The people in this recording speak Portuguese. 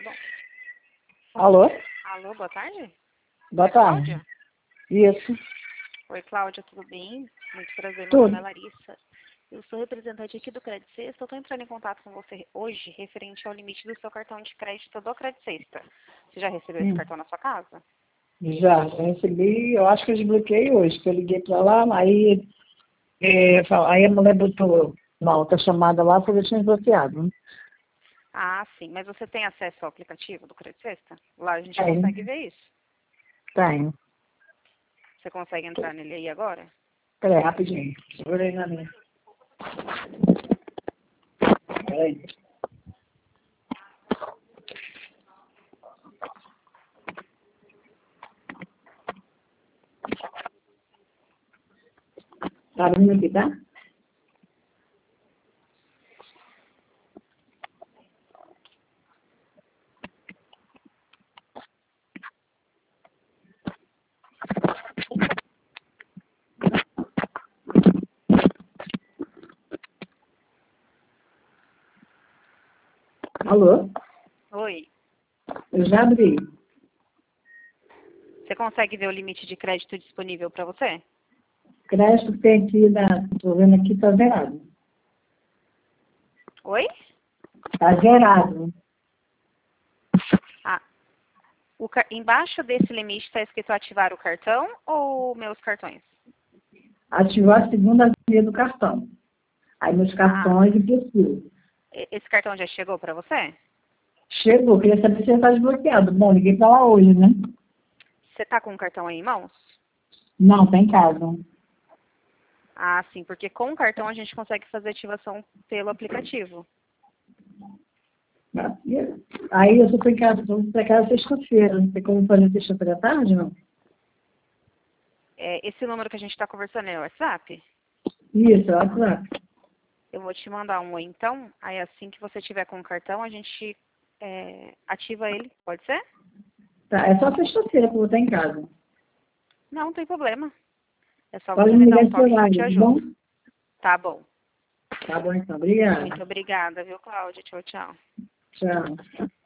bom. Alô? Alô, boa tarde? Boa É tarde. Cláudia? Isso. Oi, Cláudia, tudo bem? Muito prazer, meu nome Tudo. é Larissa. Eu sou representante aqui do Credit Sexta. Eu estou entrando em contato com você hoje referente ao limite do seu cartão de crédito do Credit Sexta. Você já recebeu esse cartão na sua casa? Já recebi, eu acho que eu desbloqueei hoje, que eu liguei pra lá, aí, aí a mulher botou uma outra chamada lá, porque eu tinha desbloqueado. Né? Ah, sim. Mas você tem acesso ao aplicativo do Credit Sexta? Lá a gente Tenho, consegue ver isso. tenho. Você consegue entrar nele aí agora? Peraí, rapidinho. Segura aí na minha. Peraí. Tá abrindo aqui, tá? Alô? Oi. Eu já abri. Você consegue ver o limite de crédito disponível para você? Crédito tem aqui, tô vendo aqui, tá zerado. Oi? Tá zerado. Ah, embaixo desse limite está escrito ativar o cartão ou meus cartões? Ativou a segunda via do cartão. Aí meus Ah, cartões e perfil. esse cartão já chegou para você? Chegou, queria saber se já está desbloqueado. Bom, liguei pra lá hoje, né? Você está com o cartão aí em mãos? Não, tá em casa. Ah, sim, porque com o cartão a gente consegue fazer ativação pelo aplicativo. Aí eu só tô em casa, tô pra casa sexta-feira. Não tem como fazer sexta-feira à tarde, não? Esse número que a gente está conversando é o WhatsApp? Isso, olha lá. Eu vou te mandar um oi então. Aí assim que você tiver com o cartão, a gente ativa ele. Pode ser? Tá, é só sexta-feira que eu vou estar em casa. Não tem problema. É só Pode você me me dar ligar um esse toque que eu te horário, tá bom? ajudo. Tá bom. Tá bom, então. Obrigada. Muito obrigada, viu, Cláudia? Tchau, tchau. Tchau.